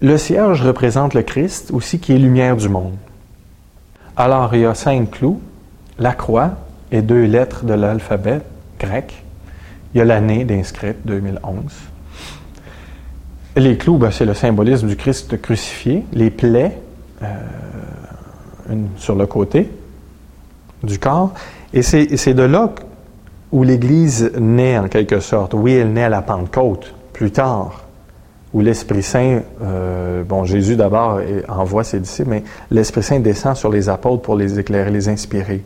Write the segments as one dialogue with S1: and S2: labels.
S1: Le cierge représente le Christ aussi qui est lumière du monde. Alors, il y a 5 clous, la croix et 2 lettres de l'alphabet grec. Il y a l'année d'inscrite, 2011. Les clous, c'est le symbolisme du Christ crucifié. Les plaies, une sur le côté du corps. Et c'est de là où l'Église naît en quelque sorte. Oui, elle naît à la Pentecôte, plus tard, où l'Esprit Saint, Jésus d'abord envoie ses disciples, mais l'Esprit Saint descend sur les apôtres pour les éclairer, les inspirer.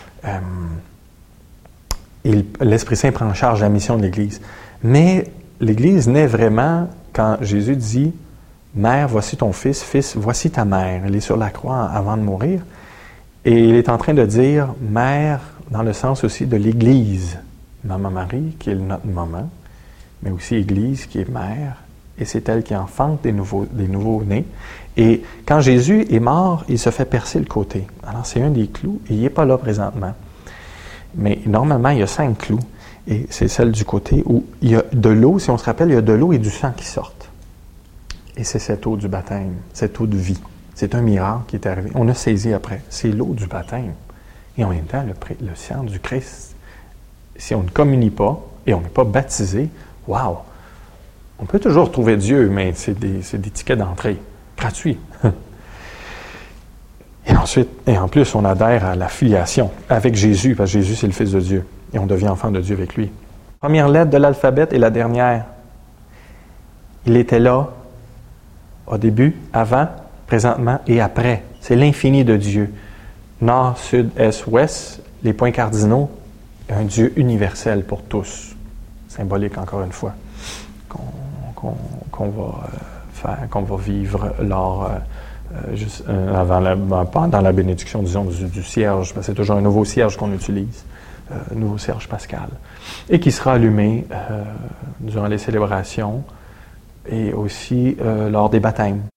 S1: Et l'Esprit Saint prend en charge la mission de l'Église. Mais l'Église naît vraiment quand Jésus dit « Mère, voici ton fils, fils, voici ta mère ». Elle est sur la croix avant de mourir. Et il est en train de dire « Mère » dans le sens aussi de l'Église. Maman Marie, qui est notre maman, mais aussi Église, qui est mère. Et c'est elle qui enfante des nouveaux-nés. Et quand Jésus est mort, il se fait percer le côté. Alors, c'est un des clous, et il n'est pas là présentement. Mais normalement, il y a 5 clous. Et c'est celle du côté où il y a de l'eau, si on se rappelle, il y a de l'eau et du sang qui sortent. Et c'est cette eau du baptême, cette eau de vie. C'est un miracle qui est arrivé. On a saisi après. C'est l'eau du baptême. Et en même temps, le sang du Christ. Si on ne communie pas et on n'est pas baptisé, wow! On peut toujours trouver Dieu, mais c'est des tickets d'entrée, gratuits. Et en plus, on adhère à la filiation avec Jésus, parce que Jésus, c'est le Fils de Dieu. Et on devient enfant de Dieu avec lui. Première lettre de l'alphabet et la dernière. Il était là, au début, avant, présentement et après. C'est l'infini de Dieu. Nord, sud, est, ouest, les points cardinaux, un Dieu universel pour tous. Symbolique, encore une fois, qu'on va vivre lors, pendant la bénédiction, disons, du cierge, parce que c'est toujours un nouveau cierge qu'on utilise, nouveau cierge pascal, et qui sera allumé durant les célébrations et aussi lors des baptêmes.